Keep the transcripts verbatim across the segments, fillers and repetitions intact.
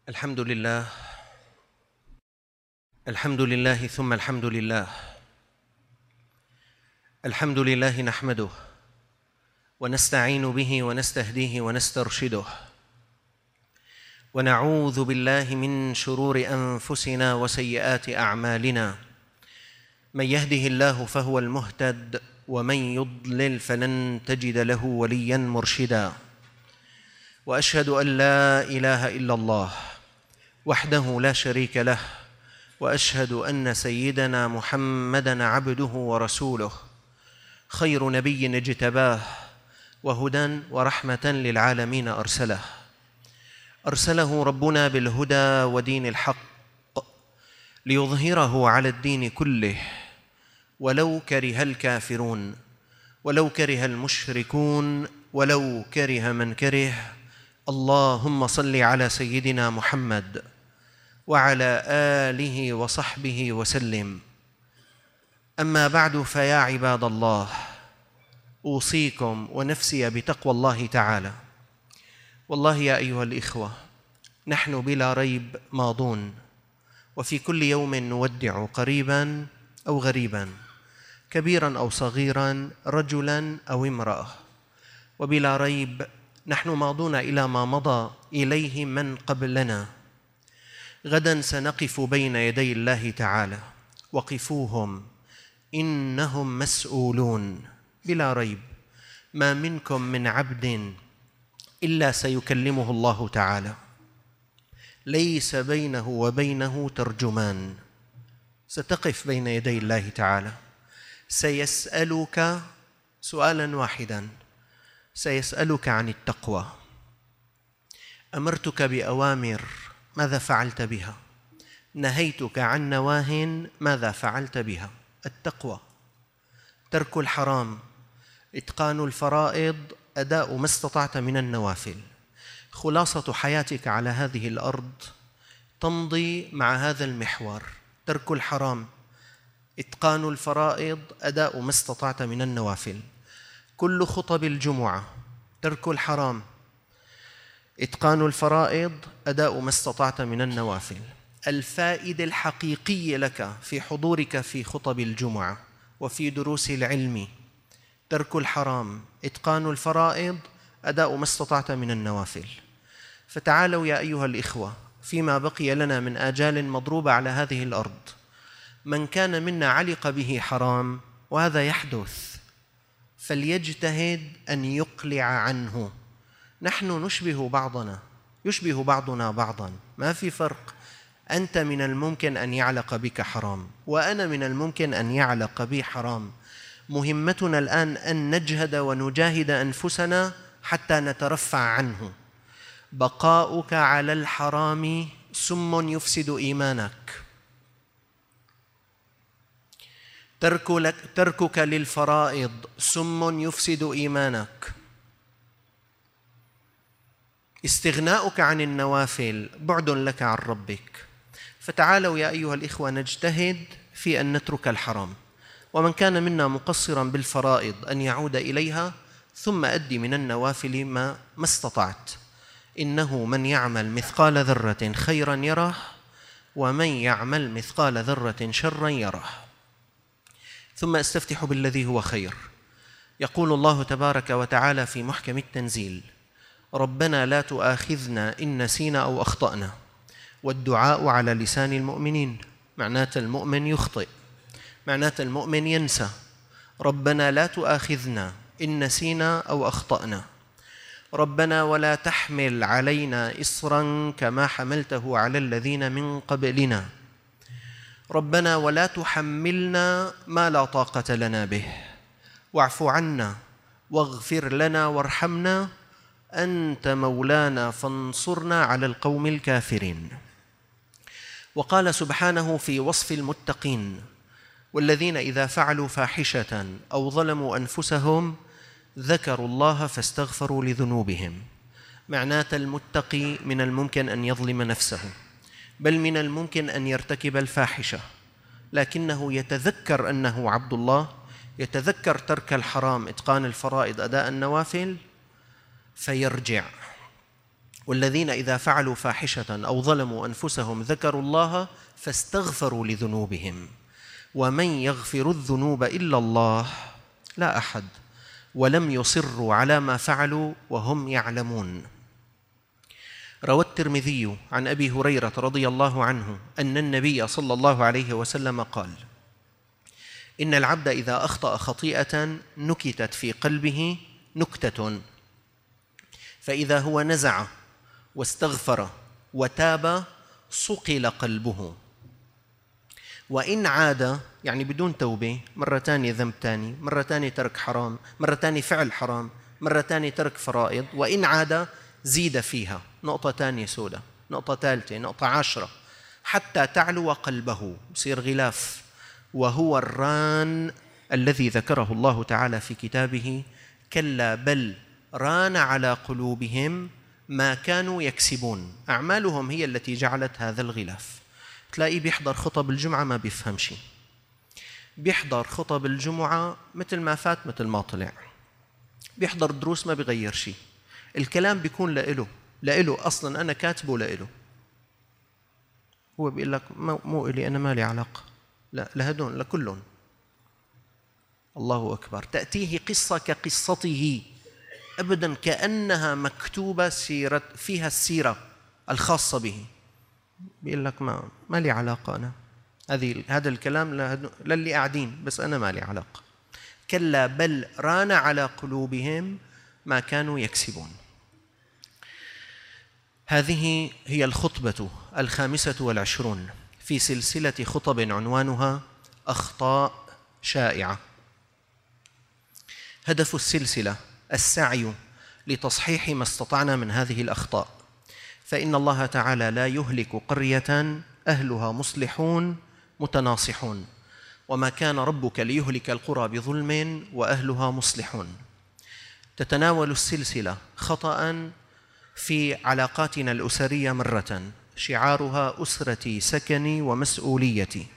الحمد لله الحمد لله ثم الحمد لله الحمد لله نحمده ونستعين به ونستهديه ونسترشده ونعوذ بالله من شرور أنفسنا وسيئات أعمالنا. من يهده الله فهو المهتد ومن يضلل فلن تجد له وليا مرشدا. وأشهد أن لا إله إلا الله وحده لا شريك له، وأشهد أن سيدنا محمدًا عبده ورسوله، خير نبي اجتباه وهدى ورحمة للعالمين أرسله أرسله ربنا بالهدى ودين الحق ليظهره على الدين كله ولو كره الكافرون ولو كره المشركون ولو كره من كره. اللهم صل على سيدنا محمد وعلى آله وصحبه وسلم. أما بعد، فيا عباد الله، أوصيكم ونفسي بتقوى الله تعالى. والله يا أيها الإخوة، نحن بلا ريب ماضون، وفي كل يوم نودع قريبا أو غريبا، كبيرا أو صغيرا، رجلا أو امرأة، وبلا ريب نحن ماضون إلى ما مضى إليه من قبلنا. غدا سنقف بين يدي الله تعالى، وقفوهم إنهم مسؤولون. بلا ريب ما منكم من عبد إلا سيكلمه الله تعالى، ليس بينه وبينه ترجمان. ستقف بين يدي الله تعالى، سيسألك سؤالا واحدا، سيسألك عن التقوى. أمرتك بأوامر، ماذا فعلت بها؟ نهيتك عن نواه، ماذا فعلت بها؟ التقوى، ترك الحرام، إتقان الفرائض، أداء ما استطعت من النوافل. خلاصة حياتك على هذه الأرض تمضي مع هذا المحور: ترك الحرام، إتقان الفرائض، أداء ما استطعت من النوافل. كل خطب الجمعة: ترك الحرام، إتقان الفرائض، أداء ما استطعت من النوافل. الفائدة الحقيقية لك في حضورك في خطب الجمعة وفي دروس العلم: ترك الحرام، إتقان الفرائض، أداء ما استطعت من النوافل. فتعالوا يا أيها الإخوة، فيما بقي لنا من آجال مضروبة على هذه الأرض، من كان منا علق به حرام، وهذا يحدث، فليجتهد أن يقلع عنه. نحن نشبه بعضنا، يشبه بعضنا بعضا، ما في فرق. أنت من الممكن أن يعلق بك حرام، وأنا من الممكن أن يعلق بي حرام. مهمتنا الآن أن نجهد ونجاهد أنفسنا حتى نترفع عنه. بقاؤك على الحرام سم يفسد إيمانك، ترك تركك للفرائض سم يفسد إيمانك، استغناؤك عن النوافل بعد لك عن ربك. فتعالوا يا أيها الإخوة نجتهد في أن نترك الحرام، ومن كان منا مقصرا بالفرائض أن يعود إليها، ثم أدي من النوافل ما ما استطعت. إنه من يعمل مثقال ذرة خيرا يره، ومن يعمل مثقال ذرة شرا يره. ثم أستفتح بالذي هو خير. يقول الله تبارك وتعالى في محكم التنزيل: ربنا لا تؤاخذنا إن نسينا أو أخطأنا. والدعاء على لسان المؤمنين، معنات المؤمن يخطئ، معنات المؤمن ينسى. ربنا لا تؤاخذنا إن نسينا أو أخطأنا. ربنا ولا تحمل علينا إصرا كما حملته على الذين من قبلنا. ربنا ولا تحملنا ما لا طاقة لنا به، واعف عنا واغفر لنا وارحمنا، أنت مولانا فانصرنا على القوم الكافرين. وقال سبحانه في وصف المتقين: والذين إذا فعلوا فاحشة أو ظلموا أنفسهم ذكروا الله فاستغفروا لذنوبهم. معنات المتقي من الممكن أن يظلم نفسه، بل من الممكن أن يرتكب الفاحشة، لكنه يتذكر أنه عبد الله، يتذكر ترك الحرام، إتقان الفرائض، أداء النوافل، فيرجع والذين إذا فعلوا فاحشة أو ظلموا أنفسهم ذكروا الله فاستغفروا لذنوبهم ومن يغفر الذنوب إلا الله لا أحد ولم يصروا على ما فعلوا وهم يعلمون. روى الترمذي عن أبي هريرة رضي الله عنه أن النبي صلى الله عليه وسلم قال: إن العبد إذا أخطأ خطيئة نكتت في قلبه نكتة، فإذا هو نزع واستغفر وتاب صقل قلبه، وإن عاد يعني بدون توبة مرة تانية ذنب تاني، مرة تانية ترك حرام، مرة تانية فعل حرام، مرة تانية ترك فرائض، وإن عاد زيد فيها نقطة تانية سودة، نقطة ثالثة، نقطة عشرة، حتى تعلو قلبه، يصير غلاف، وهو الران الذي ذكره الله تعالى في كتابه: كلا بل ران على قلوبهم ما كانوا يكسبون. أعمالهم هي التي جعلت هذا الغلاف. تلاقيه بيحضر خطب الجمعة ما بيفهم شيء، بيحضر خطب الجمعة مثل ما فات مثل ما طلع، بيحضر دروس ما بيغير شيء، الكلام بيكون لإله لإله أصلاً أنا كاتبه لإله، هو بيقول لك مو إلي أنا مالي علاقة، لا لهدون لكلهم. الله أكبر. تأتيه قصة كقصته أبداً، كأنها مكتوبة سيرة فيها السيرة الخاصة به، بيقول لك ما ما لي علاقة أنا، هذه هذا الكلام للي قاعدين بس أنا ما لي علاقة. كلا بل ران على قلوبهم ما كانوا يكسبون. هذه هي الخطبة الخامسة والعشرون في سلسلة خطب عنوانها أخطاء شائعة. هدف السلسلة السعي لتصحيح ما استطعنا من هذه الأخطاء، فإن الله تعالى لا يهلك قرية أهلها مصلحون متناصحون، وما كان ربك ليهلك القرى بظلم وأهلها مصلحون. تتناول السلسلة خطأ في علاقاتنا الأسرية مرة، شعارها أسرتي سكني ومسؤوليتي،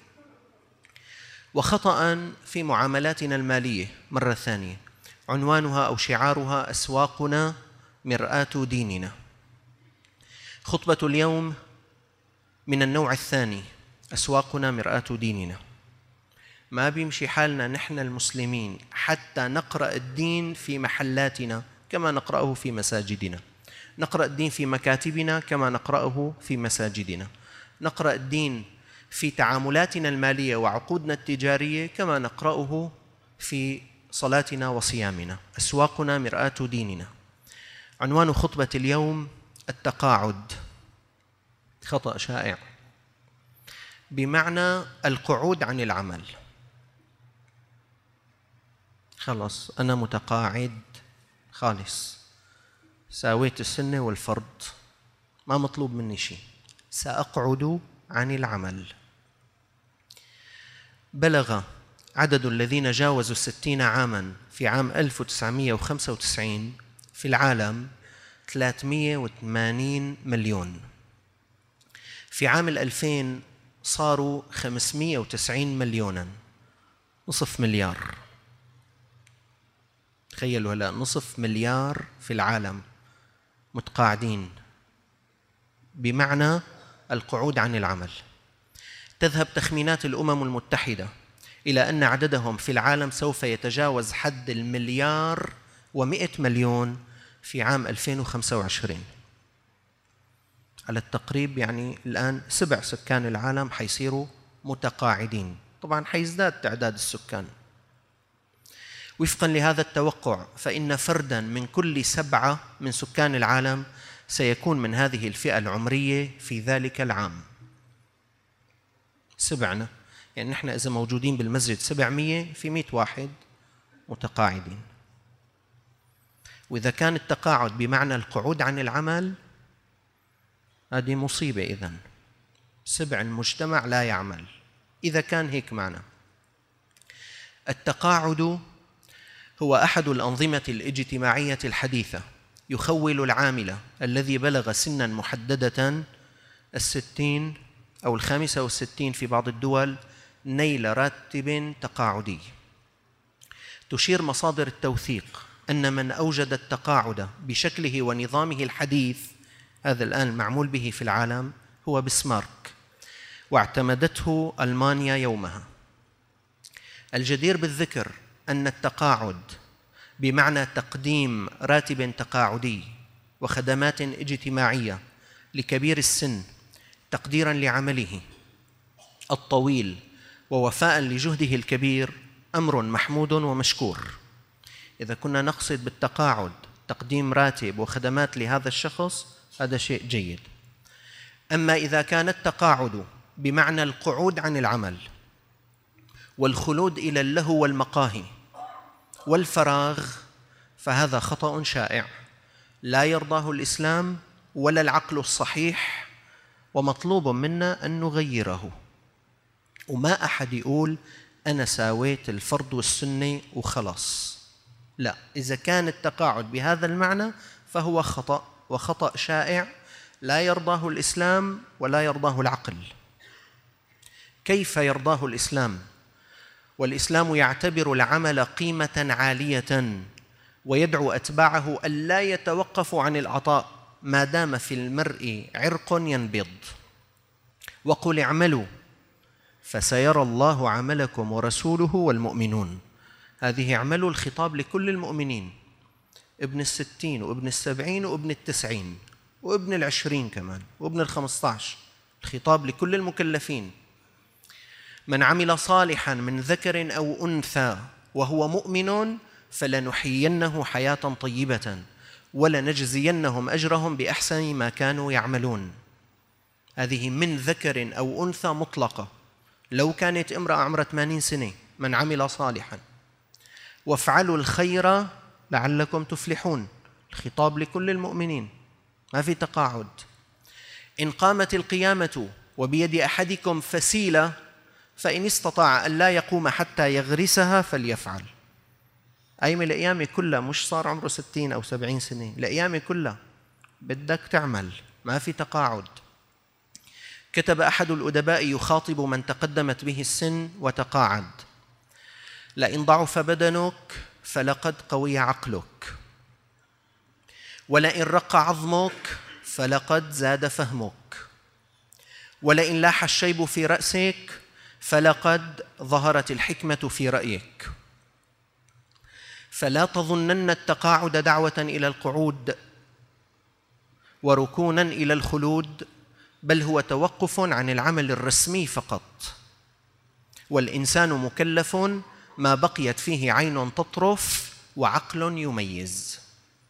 وخطأ في معاملاتنا المالية مرة ثانية، عنوانها أو شعارها أسواقنا مرآة ديننا. خطبة اليوم من النوع الثاني، أسواقنا مرآة ديننا. ما بيمشي حالنا نحن المسلمين حتى نقرأ الدين في محلاتنا كما نقرأه في مساجدنا، نقرأ الدين في مكاتبنا كما نقرأه في مساجدنا، نقرأ الدين في تعاملاتنا المالية وعقودنا التجارية كما نقرأه في صلاتنا وصيامنا. أسواقنا مرآة ديننا. عنوان خطبة اليوم التقاعد. خطأ شائع بمعنى القعود عن العمل. خلص أنا متقاعد خالص، ساويت السنة والفرض، ما مطلوب مني شيء، سأقعد عن العمل. بلغ عدد الذين جاوزوا الستين عاماً في عام ألف وتسعمائة وخمسة وتسعين في العالم ثلاثمائة وثمانين مليون. في عام الألفين صاروا خمسمائة وتسعين مليوناً، نصف مليار. تخيلوا هلا نصف مليار في العالم متقاعدين، بمعنى القعود عن العمل. تذهب تخمينات الأمم المتحدة إلى أن عددهم في العالم سوف يتجاوز حد المليار ومئة مليون في عام ألفين وخمسة وعشرين. على التقريب يعني الآن سبع سكان العالم حيصيروا متقاعدين، طبعاً حيزداد تعداد السكان. وفقاً لهذا التوقع فإن فرداً من كل سبعة من سكان العالم سيكون من هذه الفئة العمرية في ذلك العام. سبعنا يعني نحن إذا موجودين بالمسجد سبعمية، في مئة واحد متقاعدين. وإذا كان التقاعد بمعنى القعود عن العمل، هذه مصيبة. إذن سبع المجتمع لا يعمل إذا كان هيك معنى. التقاعد هو أحد الأنظمة الاجتماعية الحديثة يخول العامل الذي بلغ سناً محددة الستين أو الخامسة والستين في بعض الدول نيل راتب تقاعدي. تشير مصادر التوثيق أن من أوجد التقاعد بشكله ونظامه الحديث، هذا الآن معمول به في العالم هو بسمارك، واعتمدته ألمانيا يومها. الجدير بالذكر أن التقاعد بمعنى تقديم راتب تقاعدي وخدمات اجتماعية لكبير السن تقديراً لعمله الطويل ووفاءً لجهده الكبير أمر محمود ومشكور. إذا كنا نقصد بالتقاعد تقديم راتب وخدمات لهذا الشخص هذا شيء جيد. أما إذا كان التقاعد بمعنى القعود عن العمل والخلود إلى اللهو والمقاهي والفراغ فهذا خطأ شائع لا يرضاه الإسلام ولا العقل الصحيح، ومطلوب منا أن نغيره. وما أحد يقول أنا ساويت الفرض والسنة وخلاص، لا، إذا كان التقاعد بهذا المعنى فهو خطأ، وخطأ شائع لا يرضاه الإسلام ولا يرضاه العقل. كيف يرضاه الإسلام؟ والإسلام يعتبر العمل قيمة عالية ويدعو أتباعه ألا يتوقفوا عن العطاء ما دام في المرء عرق ينبض. وقل اعملوا فسيرى الله عملكم ورسوله والمؤمنون. هذه اعملوا الخطاب لكل المؤمنين، ابن الستين وابن السبعين وابن التسعين وابن العشرين كمان وابن الخمسة عشر، الخطاب لكل المكلفين. من عمل صالحا من ذكر أو أنثى وهو مؤمن فلنحيينه حياة طيبة ولنجزينهم أجرهم بأحسن ما كانوا يعملون. هذه من ذكر أو أنثى مطلقة، لو كانت امرأة عمرها ثمانين سنة من عمل صالحا. وافعلوا الخير لعلكم تفلحون، الخطاب لكل المؤمنين، ما في تقاعد. إن قامت القيامة وبيد أحدكم فسيلة فإن استطاع أن لا يقوم حتى يغرسها فليفعل. أيام القيامة كلها، مش صار عمره ستين أو سبعين سنة، القيامة كلها بدك تعمل، ما في تقاعد. كتب أحد الأدباء يخاطب من تقدمت به السن وتقاعد: لئن ضعف بدنك فلقد قوي عقلك، ولئن رق عظمك فلقد زاد فهمك، ولئن لاح الشيب في رأسك فلقد ظهرت الحكمة في رأيك. فلا تظنن التقاعد دعوة إلى القعود وركونا إلى الخلود، بل هو توقف عن العمل الرسمي فقط. والإنسان مكلف ما بقيت فيه عين تطرف وعقل يميز.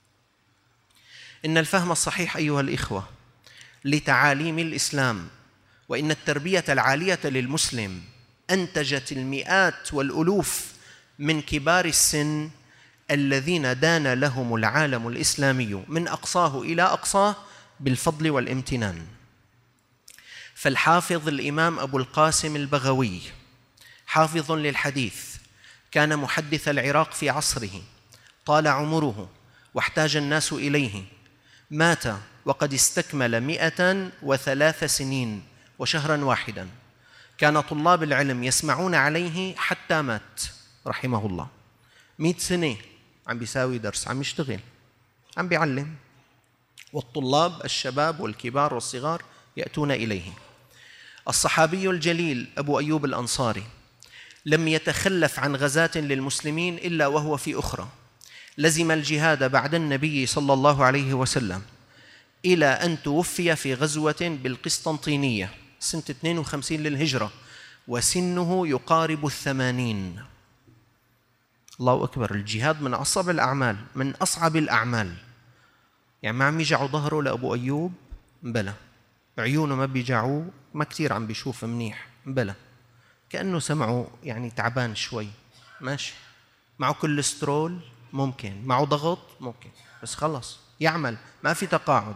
إن الفهم الصحيح أيها الإخوة لتعاليم الإسلام وإن التربية العالية للمسلم أنتجت المئات والألوف من كبار السن الذين دان لهم العالم الإسلامي من أقصاه إلى أقصاه بالفضل والامتنان. فالحافظ الإمام أبو القاسم البغوي حافظ للحديث، كان محدث العراق في عصره، طال عمره واحتاج الناس إليه، مات وقد استكمل مئة وثلاث سنين وشهرا واحدا. كان طلاب العلم يسمعون عليه حتى مات رحمه الله. مئة سنة عم بيساوي درس، عم يشتغل، عم بيعلم، والطلاب الشباب والكبار والصغار يأتون إليه. الصحابي الجليل أبو أيوب الأنصاري لم يتخلف عن غزاة للمسلمين إلا وهو في أخرى، لزم الجهاد بعد النبي صلى الله عليه وسلم إلى أن توفي في غزوة بالقسطنطينية سنة اثنين وخمسين للهجرة وسنه يقارب الثمانين. الله أكبر، الجهاد من أصعب الأعمال، من أصعب الأعمال. يعني ما عم يجعوا ظهره لأبو أيوب، بلى. عيونه ما بيجعوه، ما كتير عم بيشوف منيح، بلى. كأنه سمعه يعني تعبان شوي، ماشي. معه كوليسترول ممكن، معه ضغط ممكن، بس خلص يعمل، ما في تقاعد.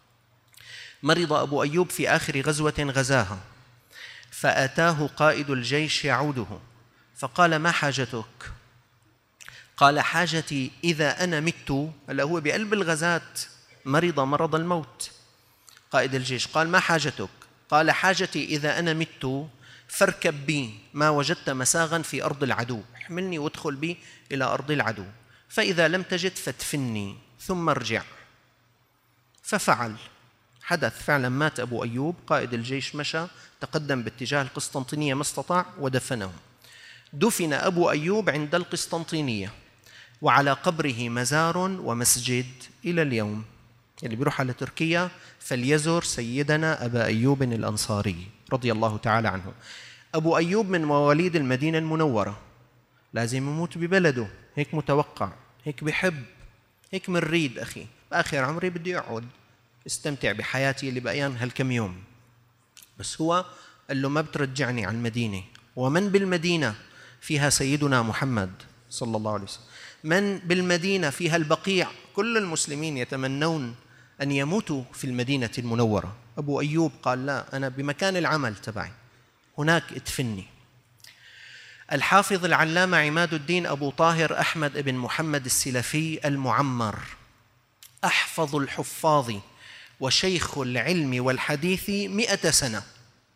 مرض أبو أيوب في آخر غزوة غزاها، فأتاه قائد الجيش يعوده فقال: ما حاجتك؟ قال: حاجتي إذا أنا مت. هلا هو بقلب الغزاة، مرض مرض الموت. قائد الجيش قال: ما حاجتك؟ قال: حاجتي إذا أنا مت فاركب بي ما وجدت مساغا في أرض العدو، احملني وادخل بي إلى أرض العدو، فإذا لم تجد فادفني ثم ارجع. ففعل، حدث فعلا، مات أبو أيوب، قائد الجيش مشى تقدم باتجاه القسطنطينية ما استطاع ودفنه. دفن أبو أيوب عند القسطنطينية، وعلى قبره مزار ومسجد إلى اليوم. اللي بيروح على تركيا فليزور سيدنا أبا أيوب الأنصاري رضي الله تعالى عنه. أبو أيوب من مواليد المدينة المنورة، لازم يموت ببلده، هيك متوقع، هيك بحب، هيك منريد أخي، بآخر عمري بدي أقعد استمتع بحياتي اللي بقيان هالكم يوم. بس هو قال له ما بترجعني عن المدينة، ومن بالمدينة فيها سيدنا محمد صلى الله عليه وسلم، من بالمدينة فيها البقيع، كل المسلمين يتمنون أن يموتوا في المدينة المنورة. أبو أيوب قال لا، أنا بمكان العمل تبعي هناك ادفني. الحافظ العلامة عماد الدين أبو طاهر أحمد بن محمد السلفي المعمر، أحفظ الحفاظ وشيخ العلم والحديث مئة سنة،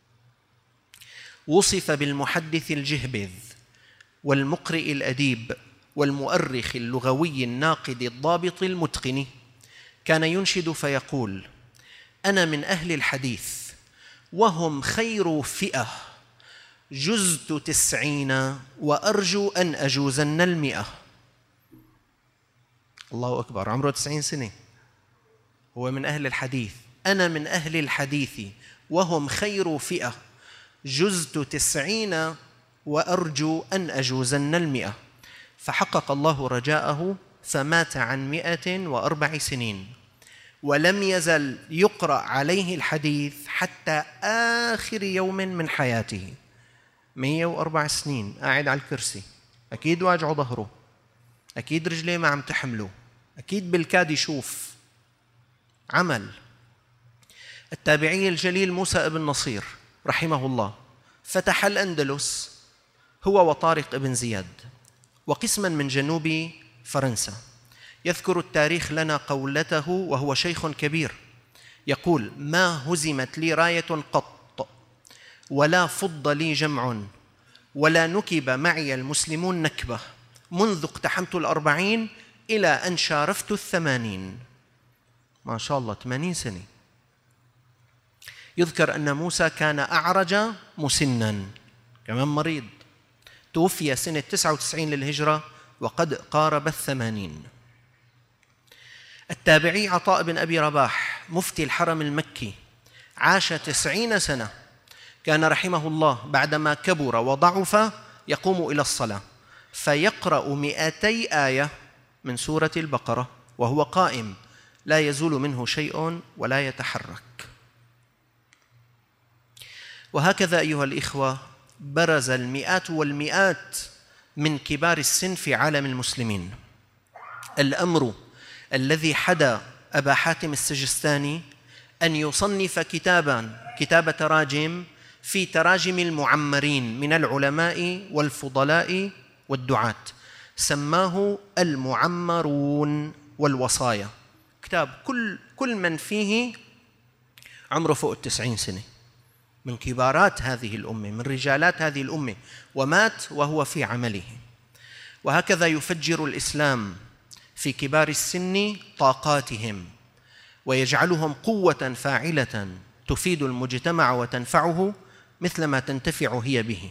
وصف بالمحدث الجهبذ والمقرئ الأديب والمؤرخ اللغوي الناقد الضابط المتقن. كان ينشد فيقول: أنا من أهل الحديث وهم خير فئة، جزت تسعين وأرجو أن أجوزن المئة. الله أكبر، عمره تسعين سنة، هو من أهل الحديث. أنا من أهل الحديث وهم خير فئة، جزت تسعين وأرجو أن أجوزن المئة. فحقق الله رجاءه فمات عن مئة وأربع سنين، ولم يزل يقرأ عليه الحديث حتى آخر يوم من حياته. مئة وأربع سنين قاعد على الكرسي، أكيد واجعه ظهره، أكيد رجليه ما عم تحمله، أكيد بالكاد يشوف. عمل. التابعي الجليل موسى ابن نصير رحمه الله فتح الأندلس هو وطارق ابن زياد وقسما من جنوب فرنسا. يذكر التاريخ لنا قولته وهو شيخ كبير، يقول: ما هزمت لي راية قط، ولا فض لي جمع، ولا نكب معي المسلمون نكبة، منذ اقتحمت الأربعين إلى أن شارفت الثمانين. ما شاء الله، ثمانين سنة. يذكر أن موسى كان أعرج مسنا، كمان مريض، توفي سنة تسعة وتسعين للهجرة وقد قارب الثمانين. التابعي عطاء بن أبي رباح مفتي الحرم المكي عاش تسعين سنة، كان رحمه الله بعدما كبر وضعف يقوم إلى الصلاة فيقرأ مئتي آية من سورة البقرة وهو قائم، لا يزول منه شيء ولا يتحرك. وهكذا أيها الإخوة برز المئات والمئات من كبار السن في عالم المسلمين. الأمر الذي حدا أبا حاتم السجستاني أن يصنف كتابا كتاب تراجم في تراجم المعمرين من العلماء والفضلاء والدعاة، سماه المعمرون والوصايا. كتاب كل كل من فيه عمره فوق التسعين سنة، من كبارات هذه الأمة، من رجالات هذه الأمة، ومات وهو في عمله. وهكذا يفجر الإسلام في كبار السن طاقاتهم ويجعلهم قوة فاعلة تفيد المجتمع وتنفعه مثلما تنتفع هي به.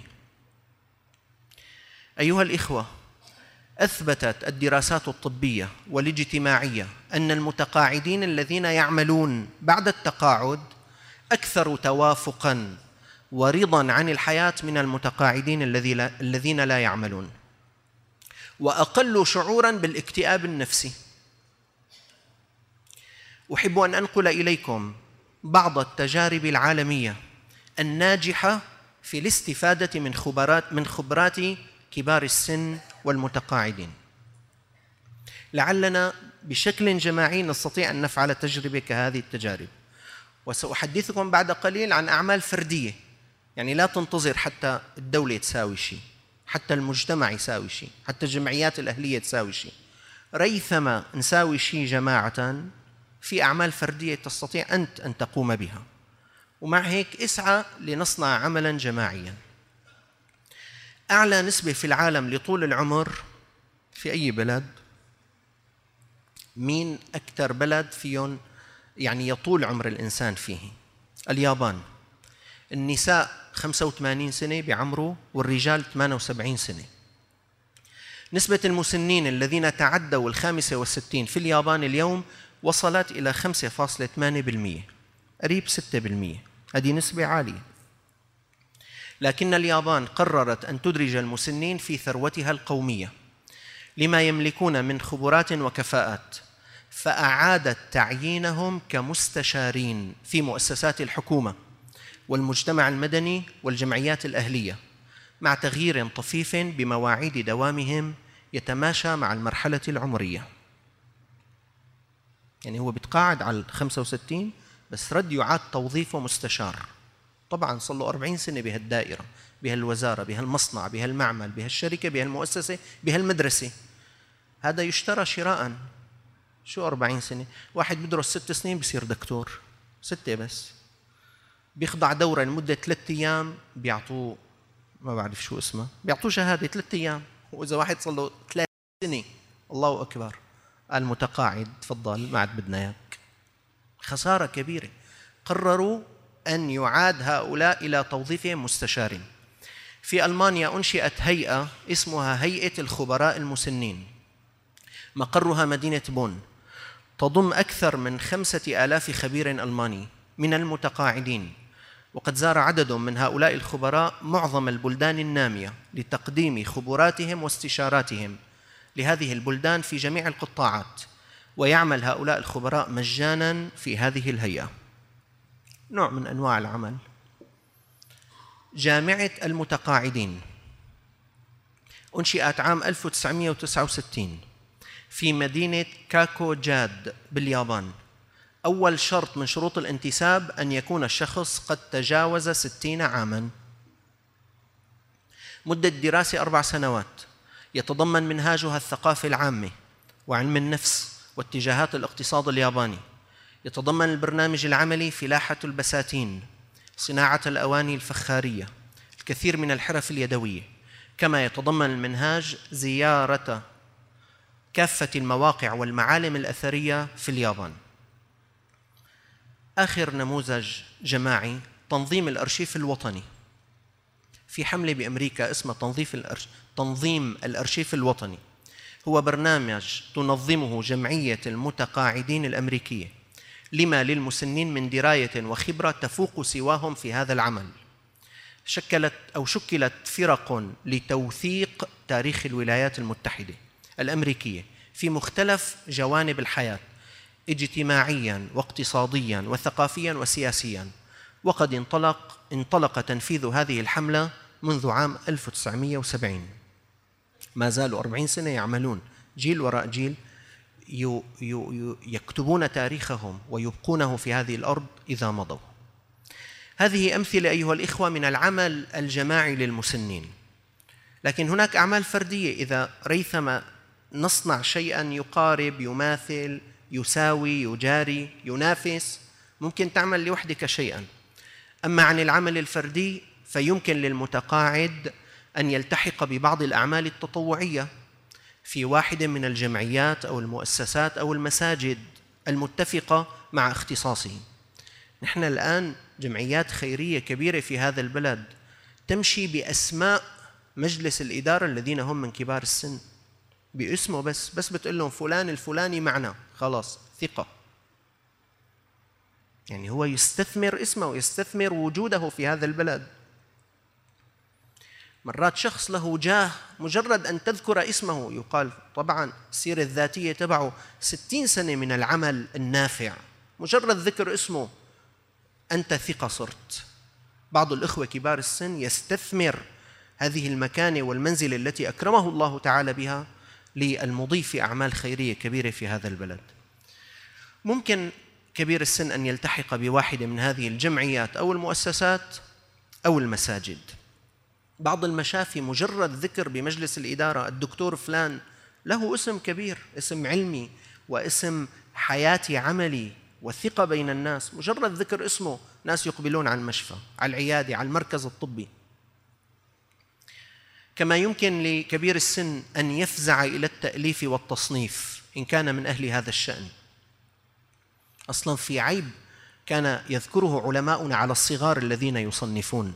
أيها الإخوة، أثبتت الدراسات الطبية والاجتماعية أن المتقاعدين الذين يعملون بعد التقاعد أكثر توافقاً ورضاً عن الحياة من المتقاعدين الذين لا يعملون، وأقل شعوراً بالاكتئاب النفسي. أحب أن أنقل إليكم بعض التجارب العالمية الناجحة في الاستفادة من خبرات من خبرات كبار السن والمتقاعدين، لعلنا بشكل جماعي نستطيع أن نفعل تجربة كهذه التجارب. وسأحدثكم بعد قليل عن أعمال فردية، يعني لا تنتظر حتى الدولة تساوي شيء، حتى المجتمع يساوي شيء، حتى الجمعيات الأهلية تساوي شيء، ريثما نساوي شيء جماعة في أعمال فردية تستطيع أنت أن تقوم بها. ومع هيك اسعى لنصنع عملاً جماعياً. أعلى نسبة في العالم لطول العمر في أي بلد؟ مين أكثر بلد فيهم يعني يطول عمر الإنسان فيه. اليابان النساء خمسة وثمانين سنة بيعمروا والرجال ثمانية وسبعين سنة. نسبة المسنين الذين تعدوا الخامسة والستين في اليابان اليوم وصلت إلى خمسة فاصلة ثمانية بالمئة، قريب ستة بالمئة. هذه نسبة عالية. لكن اليابان قررت أن تدرج المسنين في ثروتها القومية لما يملكون من خبرات وكفاءات، فأعادت تعيينهم كمستشارين في مؤسسات الحكومة والمجتمع المدني والجمعيات الأهلية، مع تغيير طفيف بمواعيد دوامهم يتماشى مع المرحلة العمرية. يعني هو بيتقاعد على خمسة وستين بس رد يعاد توظيفه مستشار. طبعاً صار له أربعين سنة بهالدائرة، بهالوزارة، بهالمصنع، بهالمعمل، بهالشركة، بهالمؤسسة، بهالمدرسة. هذا يشترى شراءً. شو أربعين سنة؟ واحد بدرس ست سنين بصير دكتور، ستة بس. بيخضع دورة لمدة ثلاثة أيام بيعطوه، ما بعرف شو اسمه، بيعطوه شهادة ثلاثة أيام. وإذا واحد صار له ثلاث سنة الله أكبر، المتقاعد تفضل ما عاد بدنا إياك. خسارة كبيرة. قرروا أن يعاد هؤلاء إلى توظيفهم مستشار. في ألمانيا أنشئت هيئة اسمها هيئة الخبراء المسنين، مقرها مدينة بون، تضم أكثر من خمسة آلاف خبير ألماني من المتقاعدين، وقد زار عدد من هؤلاء الخبراء معظم البلدان النامية لتقديم خبراتهم واستشاراتهم لهذه البلدان في جميع القطاعات، ويعمل هؤلاء الخبراء مجاناً في هذه الهيئة. نوع من أنواع العمل. جامعة المتقاعدين أنشئت عام ألف وتسعمئة وتسعة وستين في مدينة كاكو جاد باليابان. أول شرط من شروط الانتساب أن يكون الشخص قد تجاوز ستين عاماً. مدة دراسة أربع سنوات، يتضمن منهاجها الثقافة العامة وعلم النفس واتجاهات الاقتصاد الياباني. يتضمن البرنامج العملي فلاحة البساتين، صناعة الأواني الفخارية، الكثير من الحرف اليدوية. كما يتضمن المنهاج زيارة كافة المواقع والمعالم الأثرية في اليابان. آخر نموذج جماعي تنظيم الأرشيف الوطني. في حملة بأمريكا اسمها تنظيف الأرش... تنظيم الأرشيف الوطني. هو برنامج تنظمه جمعية المتقاعدين الأمريكية لما للمسنين من دراية وخبرة تفوق سواهم في هذا العمل. شكلت أو شكلت فرق لتوثيق تاريخ الولايات المتحدة الأمريكية في مختلف جوانب الحياة، اجتماعياً واقتصادياً وثقافياً وسياسياً. وقد انطلق انطلق تنفيذ هذه الحملة منذ عام ألف وتسعمئة وسبعين. ما زالوا أربعين سنة يعملون، جيل وراء جيل يكتبون تاريخهم ويبقونه في هذه الأرض إذا مضوا. هذه أمثلة أيها الإخوة من العمل الجماعي للمسنين. لكن هناك أعمال فردية. إذا ريثما نصنع شيئاً يقارب، يماثل، يساوي، يجاري، ينافس، ممكن تعمل لوحدك شيئاً. أما عن العمل الفردي فيمكن للمتقاعد أن يلتحق ببعض الأعمال التطوعية في واحدة من الجمعيات أو المؤسسات أو المساجد المتفقة مع اختصاصه. نحن الآن جمعيات خيرية كبيرة في هذا البلد تمشي بأسماء مجلس الإدارة الذين هم من كبار السن، باسمه بس بس بتقول لهم فلان الفلاني معنا، خلاص ثقة. يعني هو يستثمر اسمه ويستثمر وجوده في هذا البلد. مرات شخص له جاه مجرد أن تذكر اسمه يقال طبعاً السيرة الذاتية تبعه ستين سنة من العمل النافع، مجرد ذكر اسمه أنت ثقة صرت. بعض الإخوة كبار السن يستثمر هذه المكانة والمنزلة التي أكرمه الله تعالى بها للمضي في أعمال خيرية كبيرة في هذا البلد. ممكن كبير السن أن يلتحق بواحدة من هذه الجمعيات أو المؤسسات أو المساجد. بعض المشافي مجرد ذكر بمجلس الإدارة الدكتور فلان له اسم كبير، اسم علمي واسم حياتي عملي والثقة بين الناس، مجرد ذكر اسمه ناس يقبلون على المشفى، على العيادة، على المركز الطبي. كما يمكن لكبير السن أن يفزع إلى التأليف والتصنيف إن كان من أهل هذا الشأن. أصلا في عيب كان يذكره علماؤنا على الصغار الذين يصنفون،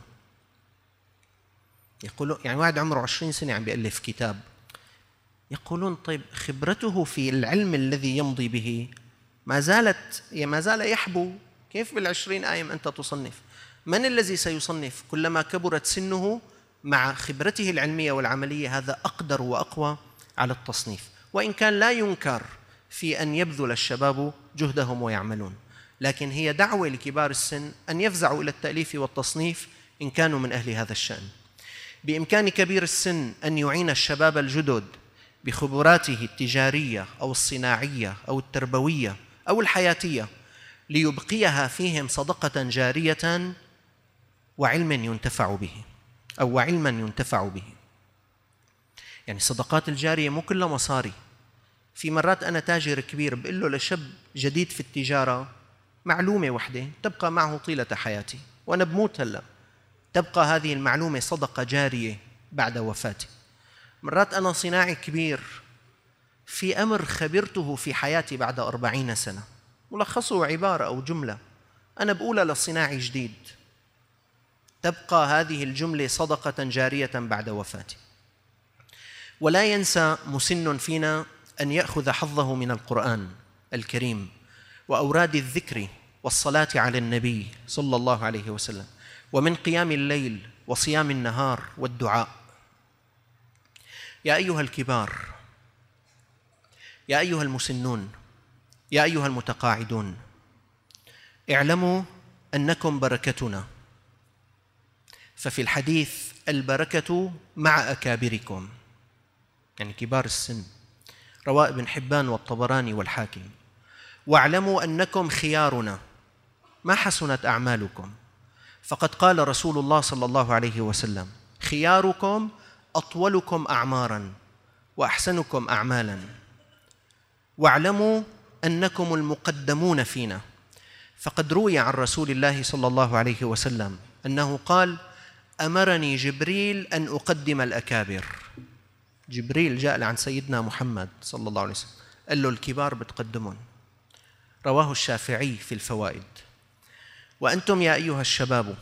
يقولون يعني واحد عمره عشرين سنة عم بيألف كتاب، يقولون طيب خبرته في العلم الذي يمضي به ما زالت ما زال يحبو، كيف بالعشرين آيم أنت تصنف؟ من الذي سيصنف؟ كلما كبرت سنه مع خبرته العلمية والعملية هذا أقدر وأقوى على التصنيف، وإن كان لا ينكر في أن يبذل الشباب جهدهم ويعملون، لكن هي دعوة لكبار السن أن يفزعوا إلى التأليف والتصنيف إن كانوا من أهل هذا الشأن. بإمكان كبير السن أن يعين الشباب الجدد بخبراته التجارية أو الصناعية أو التربوية أو الحياتية ليبقيها فيهم صدقة جارية وعلم ينتفع به أو علما ينتفع به. يعني الصدقات الجارية مو كلها مصاري. في مرات أنا تاجر كبير بقول له لشاب جديد في التجارة معلومة واحدة تبقى معه طيلة حياتي وأنا بموت هلأ، تبقى هذه المعلومة صدقة جارية بعد وفاتي. مرات أنا صناعي كبير في أمر خبرته في حياتي بعد أربعين سنة، ملخصه عبارة أو جملة أنا بقولها للصناعي جديد، تبقى هذه الجملة صدقة جارية بعد وفاتي. ولا ينسى مسن فينا أن يأخذ حظه من القرآن الكريم وأوراد الذكر والصلاة على النبي صلى الله عليه وسلم، ومن قيام الليل وصيام النهار والدعاء. يا أيها الكبار، يا أيها المسنون، يا أيها المتقاعدون، اعلموا أنكم بركتنا، ففي الحديث البركة مع أكابركم، يعني كبار السن، رواه ابن حبان والطبراني والحاكم. واعلموا أنكم خيارنا ما حسنت أعمالكم، فقد قال رسول الله صلى الله عليه وسلم: خياركم أطولكم أعماراً وأحسنكم أعمالاً. واعلموا أنكم المقدمون فينا، فقد روي عن رسول الله صلى الله عليه وسلم أنه قال: أمرني جبريل أن أقدم الأكابر. جبريل جاء عن سيدنا محمد صلى الله عليه وسلم قال له الكبار بتقدمون. رواه الشافعي في الفوائد. وأنتم يا أيها الشباب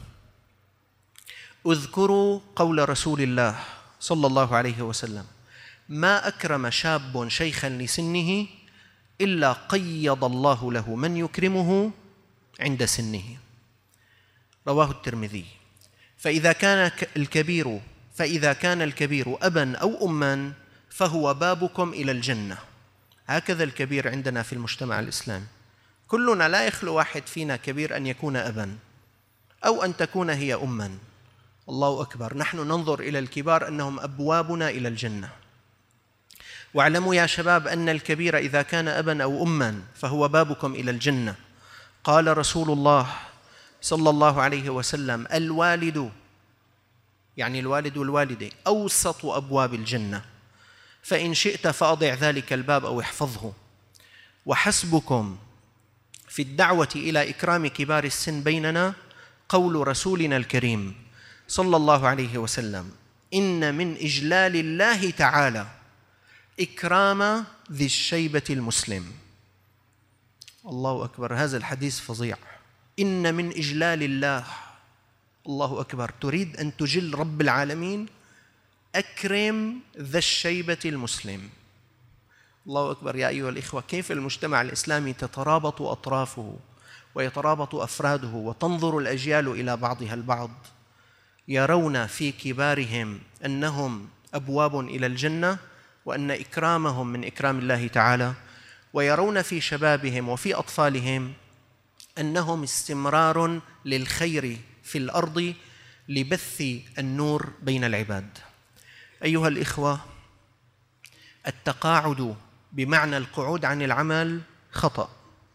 اذكروا قول رسول الله صلى الله عليه وسلم: ما أكرم شاب شيخا لسنه إلا قيض الله له من يكرمه عند سنه. رواه الترمذي. فإذا كان الكبير فإذا كان الكبير أبا أو أما فهو بابكم إلى الجنة. هكذا الكبير عندنا في المجتمع الإسلامي، كلنا لا يخلو واحد فينا كبير أن يكون أبا أو أن تكون هي أما. الله أكبر، نحن ننظر إلى الكبار أنهم أبوابنا إلى الجنة. واعلموا يا شباب أن الكبير إذا كان أبا أو أما فهو بابكم إلى الجنة. قال رسول الله صلى الله عليه وسلم: الوالد، يعني الوالد والوالدة، أوسط أبواب الجنة، فإن شئت فأضع ذلك الباب أو احفظه. وحسبكم في الدعوة إلى إكرام كبار السن بيننا قول رسولنا الكريم صلى الله عليه وسلم: إن من إجلال الله تعالى إكرام ذي الشيبة المسلم. الله أكبر، هذا الحديث فظيع. إن من إجلال الله، الله أكبر، تريد أن تجل رب العالمين، أكرم ذا الشيبة المسلم. الله أكبر. يا أيها الإخوة، كيف المجتمع الإسلامي تترابط أطرافه ويترابط أفراده وتنظر الأجيال إلى بعضها البعض، يرون في كبارهم أنهم أبواب إلى الجنة وأن إكرامهم من إكرام الله تعالى، ويرون في شبابهم وفي أطفالهم أنهم استمرار للخير في الأرض لبث النور بين العباد. أيها الإخوة، التقاعد بمعنى القعود عن العمل خطأ،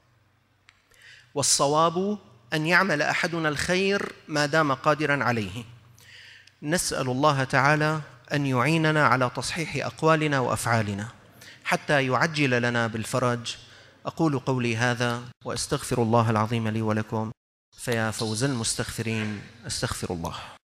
والصواب أن يعمل أحدنا الخير ما دام قادراً عليه. نسأل الله تعالى أن يعيننا على تصحيح أقوالنا وأفعالنا حتى يعجل لنا بالفرج. أقول قولي هذا وأستغفر الله العظيم لي ولكم، فيا فوز المستغفرين، أستغفر الله.